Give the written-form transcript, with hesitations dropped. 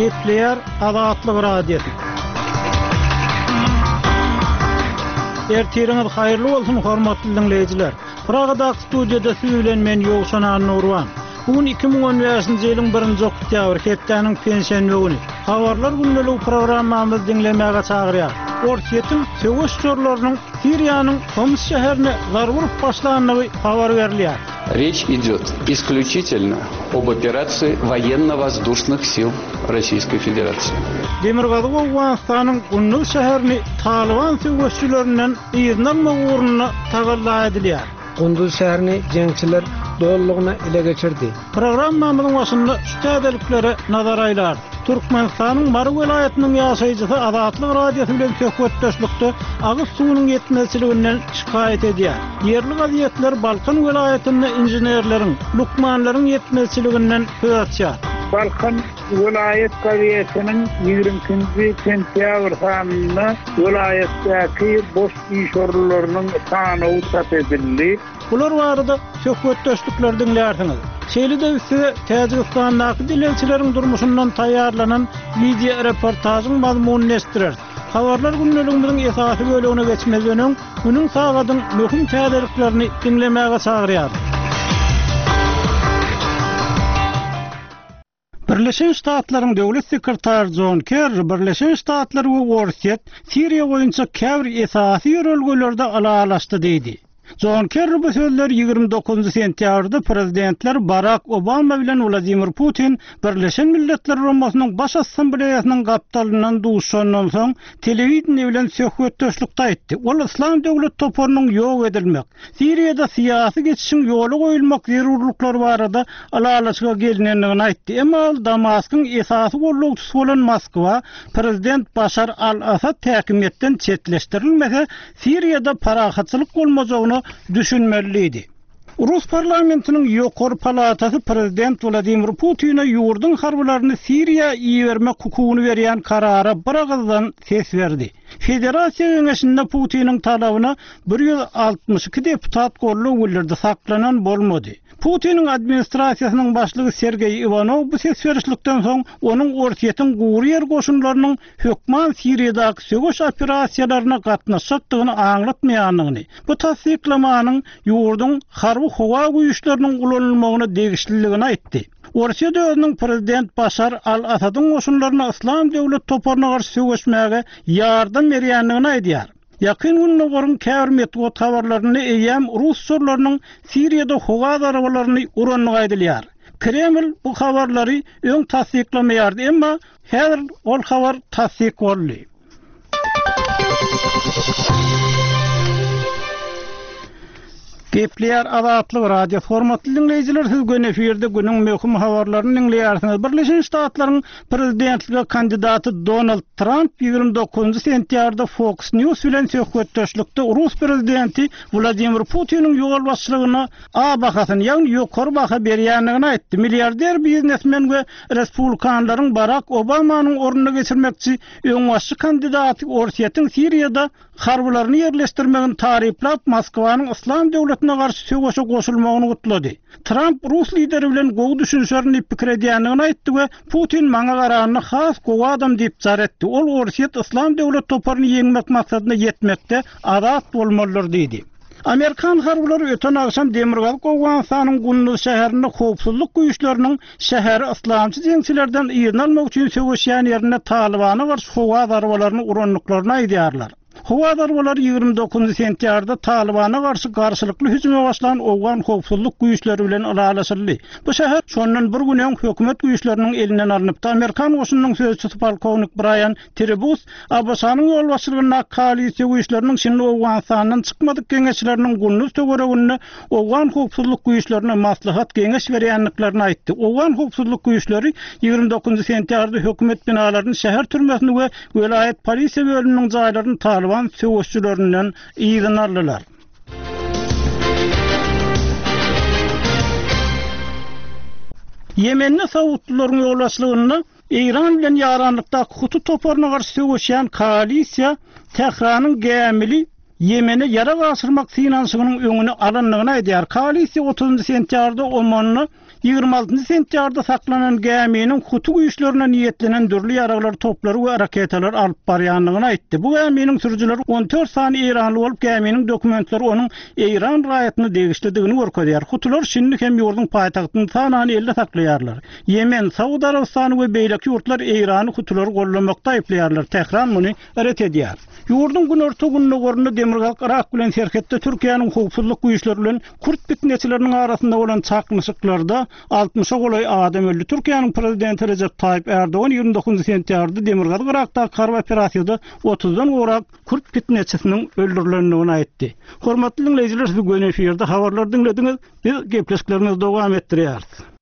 Gepleyer Azatlyk Radiosu. Ertiriniz hayırlı bolsun hormatly dinleyijiler. Pragada studiýada siz bilen men Ýogşan Nurwan. Bugün 2015-nji ýylyň 1-nji oktýabr, hepdeniň pensiýa güni. Habarlar günlük programmamyzy dinlemäge çagyrýar. Orsiýetiň söwüş sorlarynyň Siriýanyň Homs şäherine zarwurup başlanyny habar berilýär. Речь идет исключительно об операции военно-воздушных сил Российской Федерации. Demirgazy Awganystanyň Gunduz şäherini Taliban söwüşçülerinden ýygnalma uğruna tagalla edilýär. Gunduz şäherini jeňçiler dollygyna ele geçirdi. Programmamyzyň başynda şu täzelikleri nazar aýlar. Türkmenistanyň Mary welaýatynyň ýaşaýjysy Azatlyk Radiosu bilen söhbetdeşlikde agyz suwunyň ýetmezçiliginden şikayet edýär. Yerli gazetler Balkan welaýatyny injenerleriň, lukmanlaryň ýetmezçiliginden söz açýar. Balkan vilayet gazetiniň 20-nji sentýabr sanynda vilayetdäki boş iş orunlarynyň sany çap edildi. Bular barada söhbetdeşlikler dinlärsiňiz. Şeýle-de size Täjikistanyň dilelçileriň durmuşyndan taýýarlanan video reportasyň mazmunyny esdirer. Habarlar günlüğümizin esasy bölügine geçmezden günün sagadyň möhüm täzeliklerini dinlemäge çagyrýar. Birleşen Ştatlaryň döwlet sekretary John Kerry Birleşen Ştatlar we Orsiýet Siriýa boýunça käbir esasy ýörelgelerde alalaşdy diýdi. John Kerry bu sözleri 29 sentýabrda prezidentler Barack Obama bilen Vladimir Putin Birleşen Milletler Romasynyň baş assambleýasynyň gapdalynyň duşandan soň telewizion bilen söhbetdeşlikde aýtdy. Ol İslam döwlet toporunyň ýok edilmek, Siriýada syýasy geçişiň ýoly goýulmak zerurlyklary barada alalaşyga gelinendigini aýtdy. Emma Damaskyň esasy gollugçysy bolan Moskwa prezident Başar al-Asad häkimetden çetleşdirilmese Siriýada parahatçylyk bolmajagyny düşünmeliydi. Rus parlamentinin ýokary palatasy prezident Vladimir Putin'e ýurdun harbylaryny Siriýa ýermek hukugyny berýän karara bir agzdan ses berdi. Federasiýa Geňeşinde Putin'in talabyna 162 deputat gollug bildirdi, saklanan bolmady. Putin'in administrasiýasynyň başlygy Sergey Ivanov bu ses berişlikden soň onuň Orsiýetiň gurýer goşunlarynyň hökman Siriýadaky söwüş operasiýalaryna gatnaşykdygyny aňlatmaýanyny, bu tasdiklamanyň ýurdun harby howa güýçleriniň ulanylymagyna degişliligini aýtdy. Orsiýa döwletiniň prezident Başar al-Asadyň goşunlaryna İslam döwlet toporunyna garşy söwüşmäge ýardam berýändigini aýdýar. Yakın gününe gorun käbir metbuat habarlaryny eýem Rus sorlarynyň Siriýada howa darabalaryny uranlyk aýdylýar. Kreml bu habarlary öň tasdiklamaýardy, emma häzir ol habar tasdik boldy. Gepleyer Azatlyk Radio formatly dinleyijiler, siz gün efirde günüň möhüm habarlaryny dinleýärsiňiz. Birleşen Ştatlaryň prezidentlige kandidaty Donald Trump 29 sentýarda Fox News bilen söhbetdeşlikde Rus prezidenti Vladimir Putin'in ýol başçylygyna A bahasyny, ýagny ýokary baha berýändigini aýtdy. Milliarder biznesmen we republikanlaryň Barack Obamanyň orunyna geçirmekçi öň başçy kandidaty Orsiýetiň Siriýada harbylaryny ýerleşdirmegini taryplap Moskwanyň İslam döwletine garşy söwüşe goşulmagyny gutlady. Trump Rus lideri bilen gowy düşünşlerini pikir edýändigini aýtdy we Putin maňa garanyny has gowy adam diýip jar etdi. Ol Orsiýet İslam döwlet toparyny ýeňmek maksadyna ýetmekde azat bolmalydyr diýdi. Amerikan harbylary öten akşam Demirgazy Awganystanyň Gunduz şäherinde howpsuzlyk güýçleriniň şäheri islamçy jeňçilerden ýygnalmak üçin söwüşýän ýerine Talibana garşy howa darbalarını uranlyklaryny aýdýarlar. Howa darbalary 29 sentýarda Talibana garşy garşylykly hüjüme başlanan Awgan howpsuzlyk güýçleri bilen alalaşyldy. Bu şäher şondan bir günen hökümet güýçleriniň elinden alınıpdy. Amerikan goşunynyň sözçüsü polkownik Brian Trebus Abbasanyň ýol başçylygyna koalisiýa güýçleriniň şimdi Awganystanyň çykmadyk geňeşleriniň Gunduz töwereginde Awgan howpsuzlyk güýçlerine maslahat geňeş berýänliklerini aýtdy. Awgan howpsuzlyk güýçleri 29 sentýarda hökümet binalaryny, şäher türmesini we welaýet polisiýa bölüminiň jaýlaryny Taliban söwüşçülerinden ýygyny aldylar. Yemenli Saudlaryň ýolbaşçylygyna İran bilen ýaranlykda Hutu toporunyna garşy söwüşýän koalisiýa Tehranyň Gemili Yemeni yara gasırmak finansyanynyň öňüne alanlygyny aýdýar. Koalisiýa 30 sentýarda Omanny 26 sentýarda saklanan geminiň hutu güýçlerine niýetlenen dürli ýaraglar toplary we raketalar alyp barýanlygyny aýtdy. Bu geminiň sürüjileri 14 sany İranly bolup geminiň dokumentlary onuň İran raýatyny degişdirdigini görkezýär. Hutular şinlik hem ýurdun paýtagtyny sanany elde saklaýarlar. Yemen, Saudy Arabistany we beýleki ýurtlar İrany hutulary gollamakda aýplaýarlar. Tehran muny ret edýär. Ýurdun günorta gününe görünýär Demirgal Irak bilen serhetde Türkiýanyň hukukçylyk güýçleri bilen Kürt bitneçileriniň arasynda bolan çakmyşyklarda 60'a golay adam öldü. Türkiýanyň prezidenti Recep Tayyip Erdoğan 29 sentýarda Demirgal Irakda kar operasyada 30'dan gorap Kürt fitneçisiniň öldürilendigini aýtdy. Hormatly dinleýijiler, bu gün eferde habarlar dinlediňiz. Biz gepleşiklerimizi dowam etdirýäris.